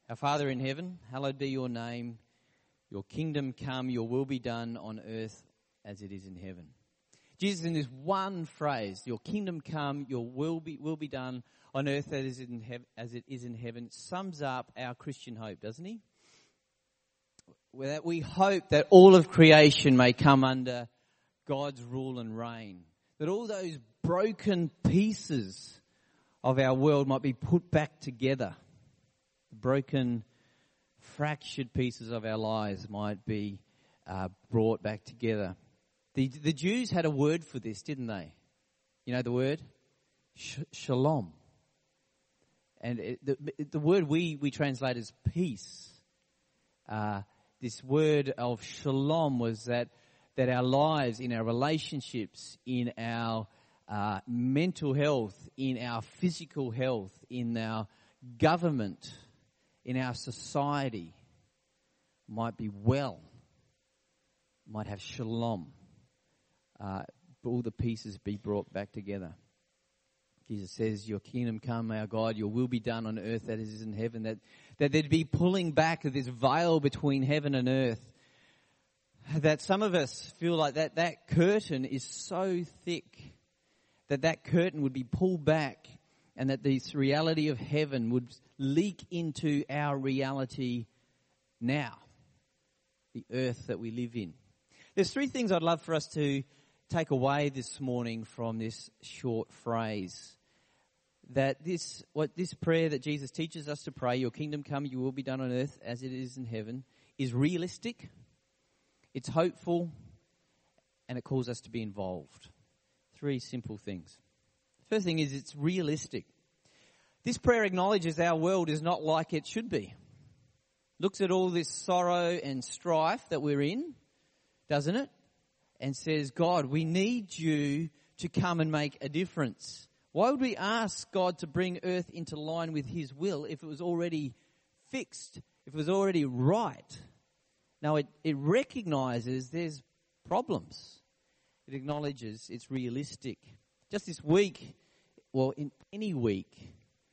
Our Father in heaven, hallowed be your name. Your kingdom come, your will be done on earth as it is in heaven. Jesus, in this one phrase, your kingdom come, your will be done on earth as it is in heaven, sums up our Christian hope, doesn't he? That we hope that all of creation may come under God's rule and reign. That all those broken pieces of our world might be put back together. The broken, fractured pieces of our lives might be brought back together. The Jews had a word for this, didn't they? You know the word? Shalom. And the word we translate as peace. This word of shalom was that our lives, in our relationships, in our mental health, in our physical health, in our government, in our society, might be well, might have shalom. All the pieces be brought back together. Jesus says, your kingdom come, our God, your will be done on earth as it is in heaven. That there'd be pulling back of this veil between heaven and earth. That some of us feel like that curtain is so thick that curtain would be pulled back and that this reality of heaven would leak into our reality now, the earth that we live in. There's three things I'd love for us to take away this morning from this short phrase. That this prayer that Jesus teaches us to pray, your kingdom come, your will be done on earth as it is in heaven, is realistic, it's hopeful, and it calls us to be involved. Three simple things. First thing is it's realistic. This prayer acknowledges our world is not like it should be. Looks at all this sorrow and strife that we're in, doesn't it? And says, God, we need you to come and make a difference. Why would we ask God to bring earth into line with his will if it was already fixed, if it was already right? Now, it recognizes there's problems. It acknowledges it's realistic. Just this week, well, in any week,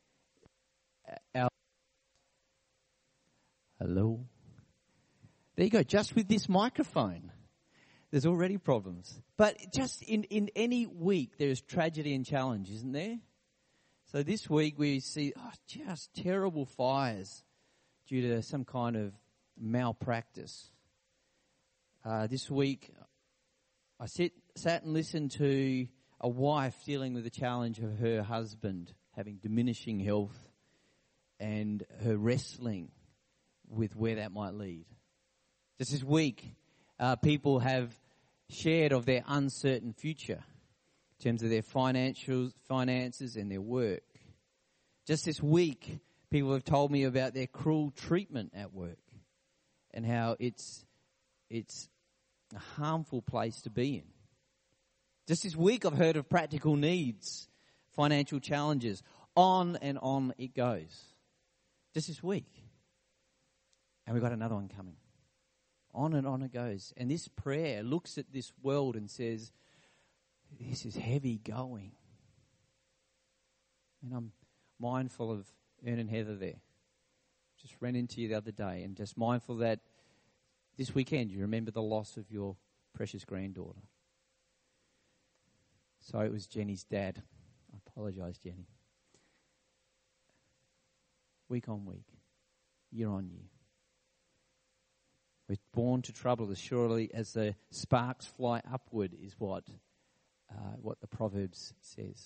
hello? There you go, just with this microphone. There's already problems. But just in any week, there's tragedy and challenge, isn't there? So this week we see just terrible fires due to some kind of malpractice. This week, I sat and listened to a wife dealing with the challenge of her husband having diminishing health and her wrestling with where that might lead. Just this week, people have shared of their uncertain future in terms of their finances and their work. Just this week, people have told me about their cruel treatment at work and how it's a harmful place to be in. Just this week, I've heard of practical needs, financial challenges. On and on it goes. Just this week. And we've got another one coming. On and on it goes. And this prayer looks at this world and says, this is heavy going. And I'm mindful of Ern and Heather there. Just ran into you the other day and just mindful that this weekend you remember the loss of your precious granddaughter. So it was Jenny's dad. I apologise, Jenny. Week on week, year on year. We're born to trouble as surely as the sparks fly upward is what the Proverbs says.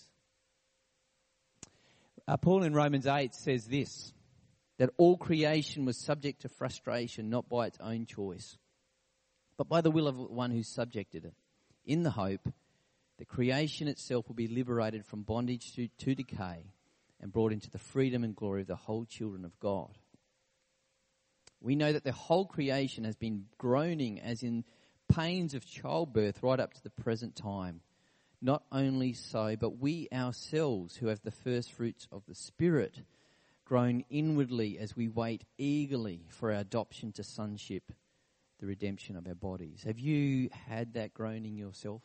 Paul in Romans 8 says this, that all creation was subject to frustration, not by its own choice, but by the will of one who subjected it, in the hope that creation itself will be liberated from bondage to decay and brought into the freedom and glory of the whole children of God. We know that the whole creation has been groaning as in pains of childbirth right up to the present time. Not only so, but we ourselves who have the first fruits of the Spirit groan inwardly as we wait eagerly for our adoption to sonship, the redemption of our bodies. Have you had that groaning yourself?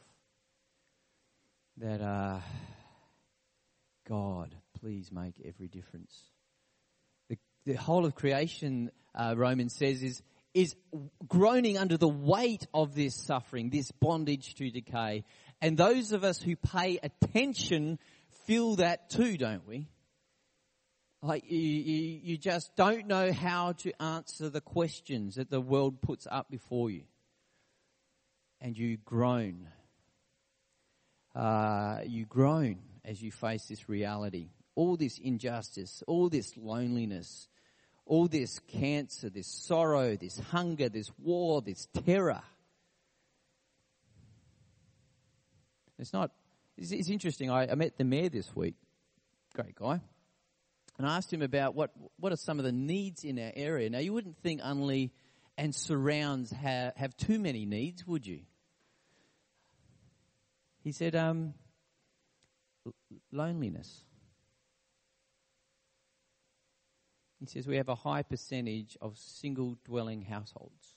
That God, please make every difference. the whole of creation, Romans says, is groaning under the weight of this suffering, this bondage to decay. And those of us who pay attention feel that too, don't we? Like you just don't know how to answer the questions that the world puts up before you. And you groan. You groan as you face this reality. All this injustice, all this loneliness, all this cancer, this sorrow, this hunger, this war, this terror. It's interesting. I met the mayor this week. Great guy. And I asked him about what are some of the needs in our area. Now, you wouldn't think Unley and surrounds have too many needs, would you? He said, loneliness. He says we have a high percentage of single-dwelling households.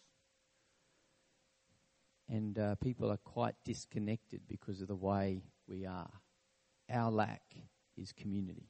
And people are quite disconnected because of the way we are. Our lack is community.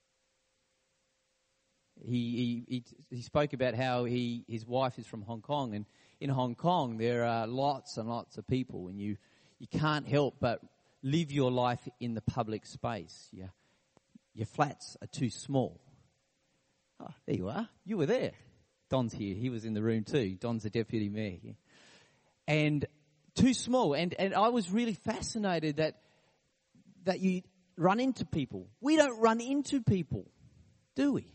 He spoke about how his wife is from Hong Kong, and in Hong Kong there are lots and lots of people, and you can't help but live your life in the public space. Your flats are too small. Oh, there you are. You were there. Don's here. He was in the room too. Don's the deputy mayor here. And too small. And I was really fascinated that you run into people. We don't run into people, do we?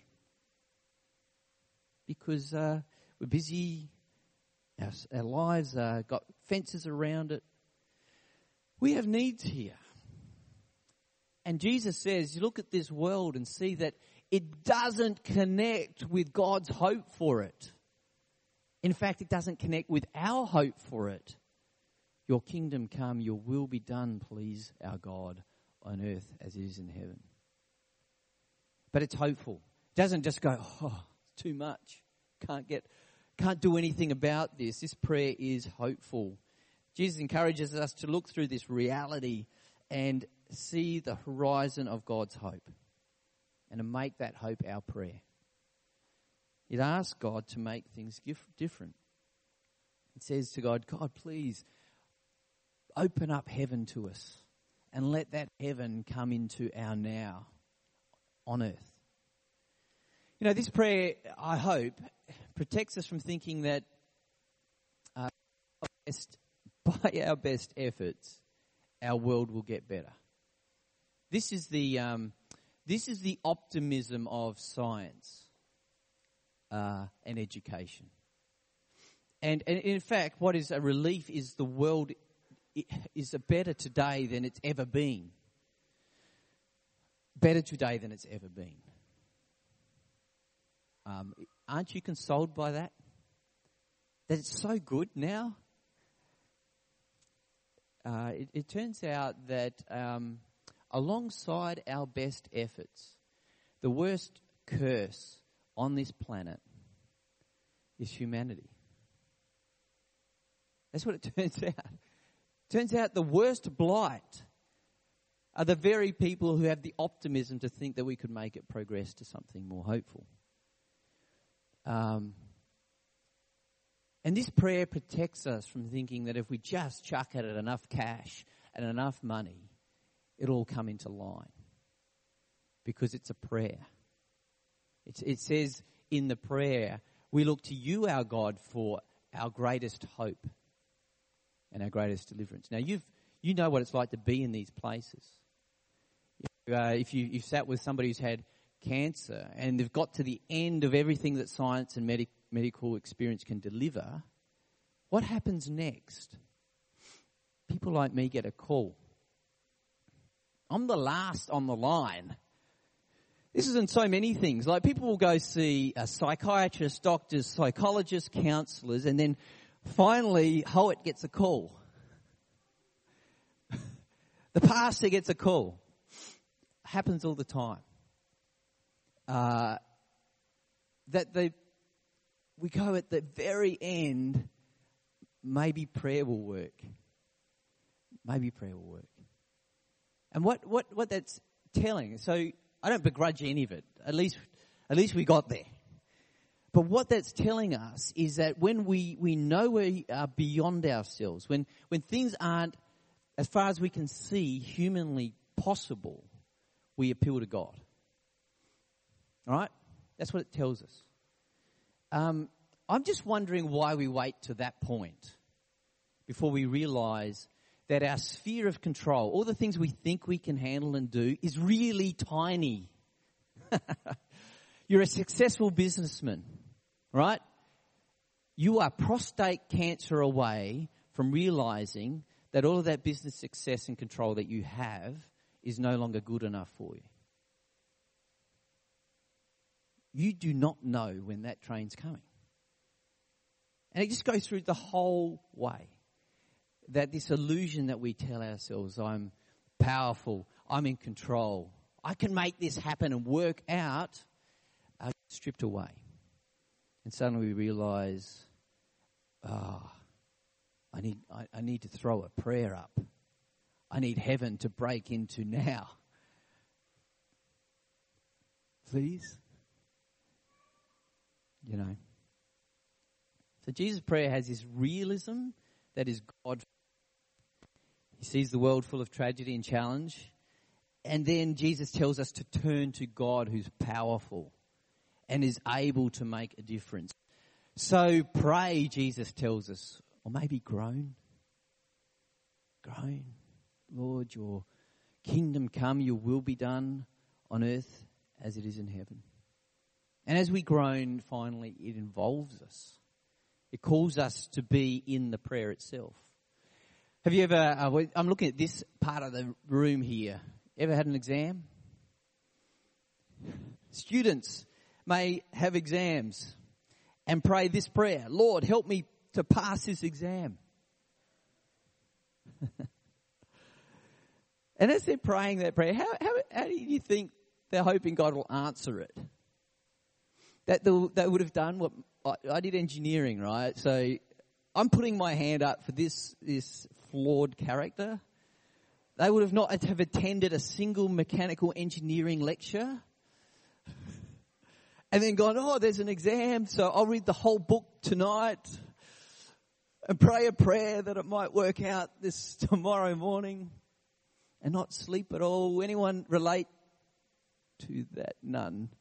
Because we're busy. Our lives got fences around it. We have needs here. And Jesus says, you look at this world and see that it doesn't connect with God's hope for it. In fact, it doesn't connect with our hope for it. Your kingdom come, your will be done, please, our God, on earth as it is in heaven. But it's hopeful. It doesn't just go, it's too much. Can't do anything about this. This prayer is hopeful. Jesus encourages us to look through this reality and see the horizon of God's hope and to make that hope our prayer. It asks God to make things different. It says to God, God, please open up heaven to us and let that heaven come into our now on earth. You know, this prayer, I hope, protects us from thinking that by our best efforts, our world will get better. This is the optimism of science and education. And in fact, what is a relief is the world is better today than it's ever been. Better today than it's ever been. Aren't you consoled by that? That it's so good now? It turns out that alongside our best efforts, the worst curse on this planet is humanity. That's what it turns out. It turns out the worst blight are the very people who have the optimism to think that we could make it progress to something more hopeful. And this prayer protects us from thinking that if we just chuck at it enough cash and enough money, it'll all come into line. Because it's a prayer. It says in the prayer, we look to you, our God, for our greatest hope and our greatest deliverance. Now, you know what it's like to be in these places. If you've sat with somebody who's had cancer and they've got to the end of everything that science and medical experience can deliver, what happens next? People like me get a call. I'm the last on the line. This is in so many things. Like people will go see a psychiatrist, doctors, psychologists, counsellors, and then finally Howitt gets a call. The pastor gets a call. Happens all the time. We go at the very end, maybe prayer will work. Maybe prayer will work. And what that's telling, so I don't begrudge any of it. At least we got there. But what that's telling us is that when we know we are beyond ourselves, when things aren't, as far as we can see, humanly possible, we appeal to God. All right? That's what it tells us. I'm just wondering why we wait to that point before we realize that our sphere of control, all the things we think we can handle and do, is really tiny. You're a successful businessman, right? You are prostate cancer away from realizing that all of that business success and control that you have is no longer good enough for you. You do not know when that train's coming. And it just goes through the whole way. That this illusion that we tell ourselves, I'm powerful, I'm in control, I can make this happen and work out, are stripped away. And suddenly we realize, I need to throw a prayer up. I need heaven to break into now. Please? You know. So Jesus' prayer has this realism that is God. He sees the world full of tragedy and challenge. And then Jesus tells us to turn to God who's powerful and is able to make a difference. So pray, Jesus tells us, or maybe groan. Groan. Lord, your kingdom come, your will be done on earth as it is in heaven. And as we groan, finally, it involves us. It calls us to be in the prayer itself. Have you ever, I'm looking at this part of the room here. Ever had an exam? Students may have exams and pray this prayer. Lord, help me to pass this exam. And as they're praying that prayer, how do you think they're hoping God will answer it? That they would have done what I did engineering, right? So I'm putting my hand up for this flawed character. They would have not have attended a single mechanical engineering lecture. And then gone, there's an exam, so I'll read the whole book tonight and pray a prayer that it might work out this tomorrow morning and not sleep at all. Anyone relate to that? None.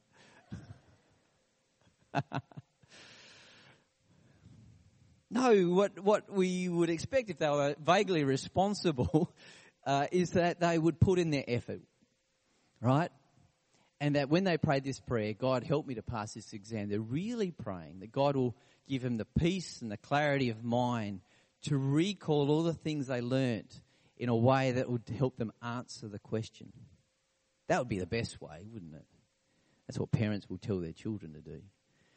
No, what we would expect if they were vaguely responsible is that they would put in their effort, right? And that when they prayed this prayer, God, help me to pass this exam, they're really praying that God will give them the peace and the clarity of mind to recall all the things they learnt in a way that would help them answer the question. That would be the best way, wouldn't it? That's what parents will tell their children to do.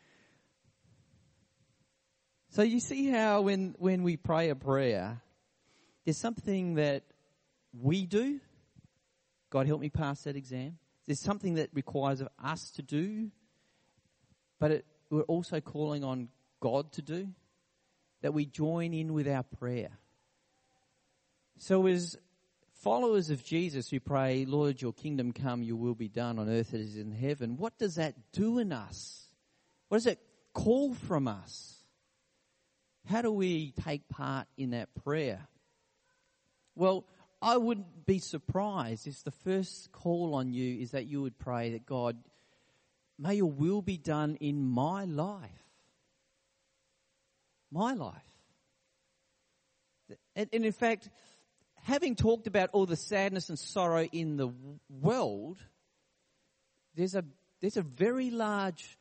So you see how when we pray a prayer, there's something that we do. God, help me pass that exam. There's something that requires of us to do, but we're also calling on God to do, that we join in with our prayer. So as followers of Jesus who pray, Lord, your kingdom come, your will be done on earth as it is in heaven, what does that do in us? What does it call from us? How do we take part in that prayer? Well, I wouldn't be surprised if the first call on you is that you would pray that God, may your will be done in my life. My life. And in fact, having talked about all the sadness and sorrow in the world, there's a very large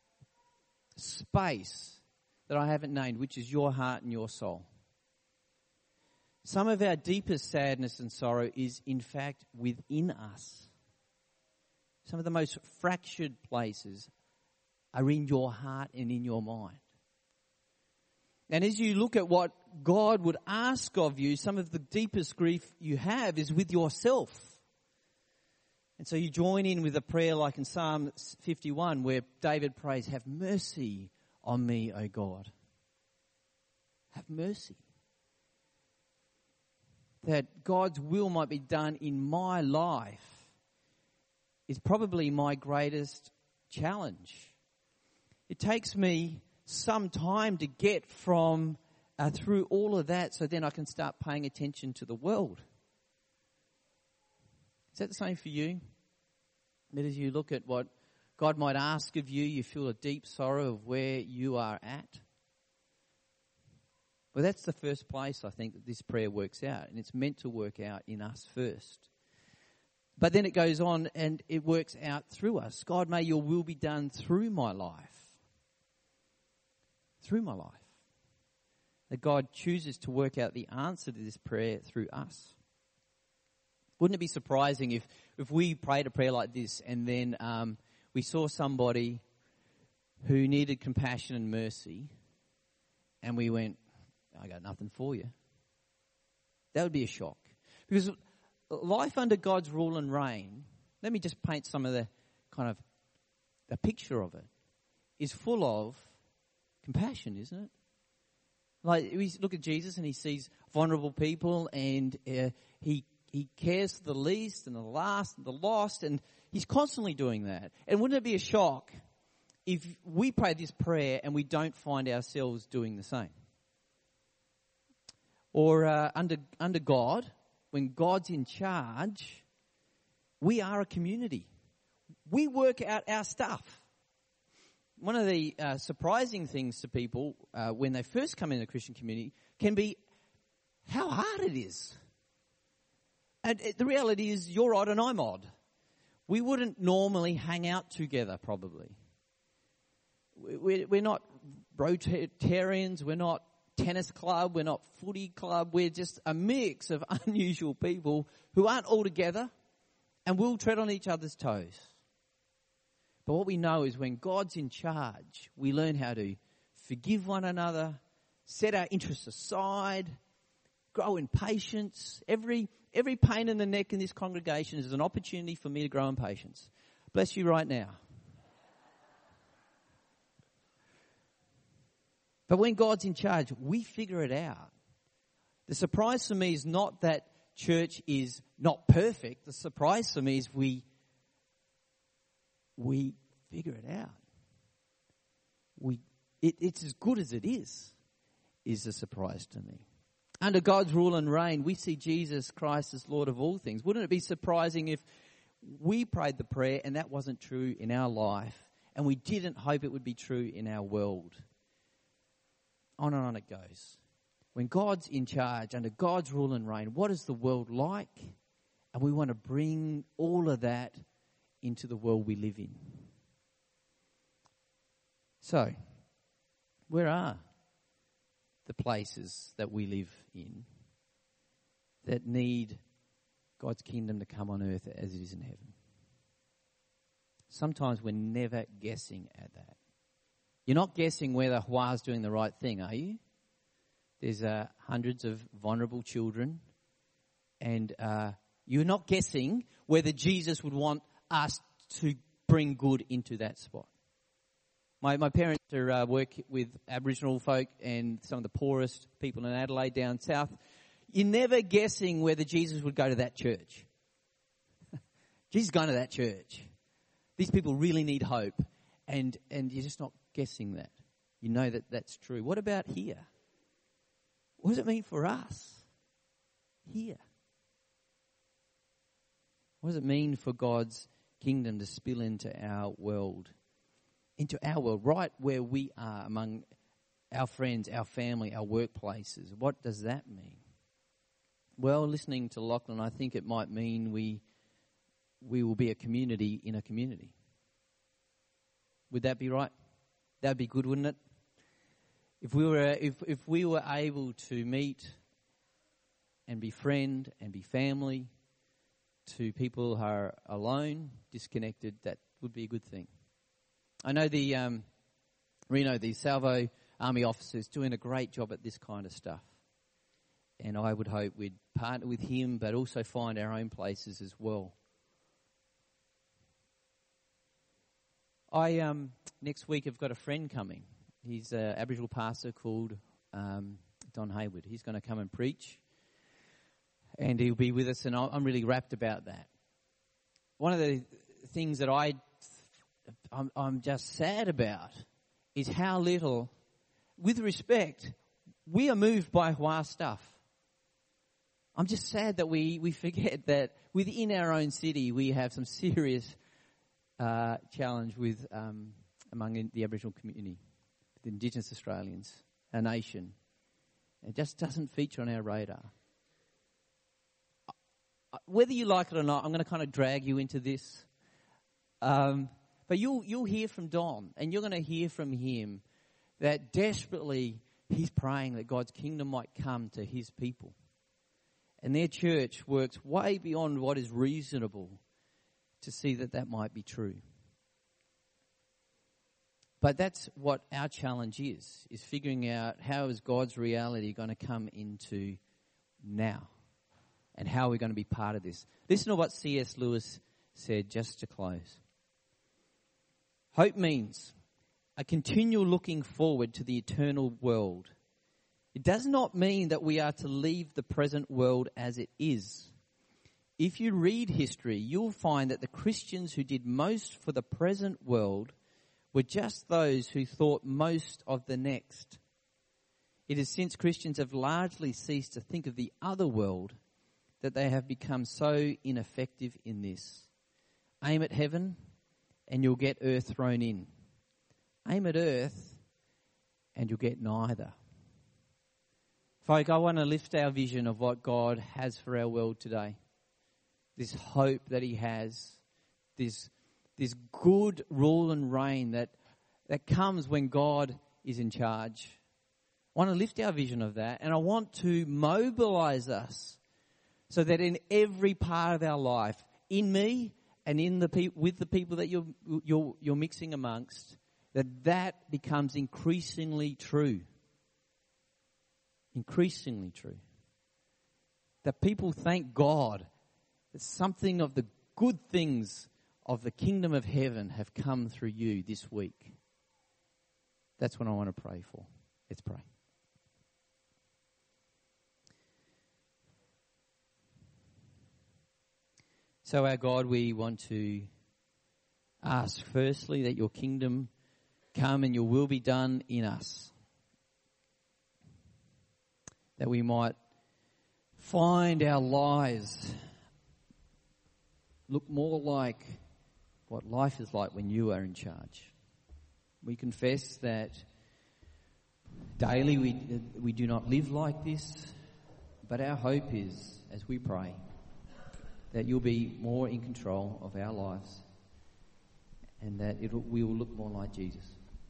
space that I haven't named, which is your heart and your soul. Some of our deepest sadness and sorrow is, in fact, within us. Some of the most fractured places are in your heart and in your mind. And as you look at what God would ask of you, some of the deepest grief you have is with yourself. And so you join in with a prayer like in Psalm 51 where David prays, have mercy on me, O God. Have mercy. That God's will might be done in my life is probably my greatest challenge. It takes me some time to get from through all of that so then I can start paying attention to the world. Is that the same for you? That as you look at what God might ask of you, you feel a deep sorrow of where you are at? Well, that's the first place I think that this prayer works out, and it's meant to work out in us first. But then it goes on and it works out through us. God, may your will be done through my life. Through my life. That God chooses to work out the answer to this prayer through us. Wouldn't it be surprising if we prayed a prayer like this and then we saw somebody who needed compassion and mercy and we went, I got nothing for you? That would be a shock. Because life under God's rule and reign, let me just paint some of the kind of the picture of it, is full of compassion, isn't it? Like we look at Jesus and he sees vulnerable people and he cares for the least and the last and the lost, and he's constantly doing that. And wouldn't it be a shock if we pray this prayer and we don't find ourselves doing the same? Or under God, when God's in charge, we are a community. We work out our stuff. One of the surprising things to people when they first come in the Christian community can be how hard it is. And the reality is you're odd and I'm odd. We wouldn't normally hang out together probably. We're not Rotarians, we're not tennis club, we're not footy club, we're just a mix of unusual people who aren't all together and will tread on each other's toes. But what we know is when God's in charge, we learn how to forgive one another, set our interests aside, grow in patience. Every pain in the neck in this congregation is an opportunity for me to grow in patience. Bless you right now. But when God's in charge, we figure it out. The surprise for me is not that church is not perfect. The surprise for me is we figure it out. It's as good as it is a surprise to me. Under God's rule and reign, we see Jesus Christ as Lord of all things. Wouldn't it be surprising if we prayed the prayer and that wasn't true in our life and we didn't hope it would be true in our world? On and on it goes. When God's in charge, under God's rule and reign, what is the world like? And we want to bring all of that into the world we live in. So, where are the places that we live in that need God's kingdom to come on earth as it is in heaven? Sometimes we're never guessing at that. You're not guessing whether Hua's doing the right thing, are you? There's hundreds of vulnerable children, and you're not guessing whether Jesus would want us to bring good into that spot. My parents work with Aboriginal folk and some of the poorest people in Adelaide down south. You're never guessing whether Jesus would go to that church. Jesus is going to that church. These people really need hope, and you're just not guessing that. You know that that's true. What about here? What does it mean for us here? What does it mean for God's kingdom to spill into our world, right where we are, among our friends, our family, our workplaces? What does that mean? Well, listening to Lachlan, I think it might mean we will be a community in a community. Would that be right? That'd be good, wouldn't it? If we were able to meet and be friend and be family to people who are alone, disconnected, that would be a good thing. I know the Salvo Army officers doing a great job at this kind of stuff. And I would hope we'd partner with him, but also find our own places as well. Next week I've got a friend coming. He's an Aboriginal pastor called Don Hayward. He's going to come and preach, and he'll be with us, and I'm really rapt about that. One of the things that I'm just sad about is how little, with respect, we are moved by Hua stuff. I'm just sad that we forget that within our own city we have some serious challenge with among the Aboriginal community, the Indigenous Australians, our nation. It just doesn't feature on our radar. Whether you like it or not, I'm going to kind of drag you into this. But you'll hear from Don, and you're going to hear from him that desperately he's praying that God's kingdom might come to his people. And their church works way beyond what is reasonable to see that that might be true. But that's what our challenge is figuring out how is God's reality going to come into now and how we're going to be part of this. Listen to what C.S. Lewis said just to close. Hope means a continual looking forward to the eternal world. It does not mean that we are to leave the present world as it is. If you read history, you'll find that the Christians who did most for the present world were just those who thought most of the next. It is since Christians have largely ceased to think of the other world that they have become so ineffective in this. Aim at heaven and you'll get earth thrown in. Aim at earth and you'll get neither. Folk, I want to lift our vision of what God has for our world today. This hope that he has, this good rule and reign that comes when God is in charge. I want to lift our vision of that, and I want to mobilize us so that in every part of our life, in me and with the people that you're mixing amongst, that becomes increasingly true. Increasingly true. That people thank God that something of the good things of the kingdom of heaven have come through you this week. That's what I want to pray for. Let's pray. So our God, we want to ask firstly that your kingdom come and your will be done in us. That we might find our lives look more like what life is like when you are in charge. We confess that daily we do not live like this, but our hope is, as we pray, that you'll be more in control of our lives and that we will look more like Jesus.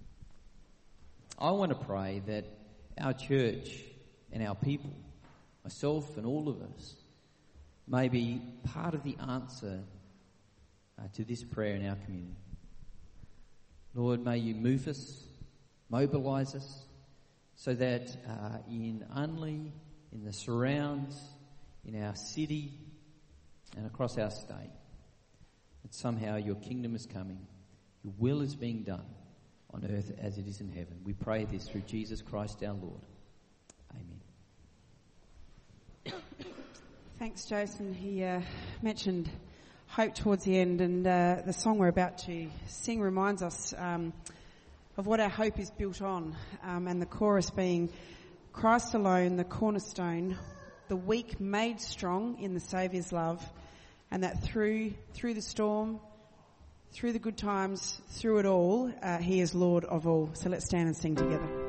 I want to pray that our church and our people, myself and all of us, may be part of the answer to this prayer in our community. Lord, may you move us, mobilise us, so that in Unley, in the surrounds, in our city and across our state, that somehow your kingdom is coming, your will is being done on earth as it is in heaven. We pray this through Jesus Christ our Lord. Amen. Thanks, Jason. He mentioned hope towards the end, and the song we're about to sing reminds us of what our hope is built on, and the chorus being, Christ alone, the cornerstone, the weak made strong in the Saviour's love, and that through the storm, through the good times, through it all, he is Lord of all. So let's stand and sing together.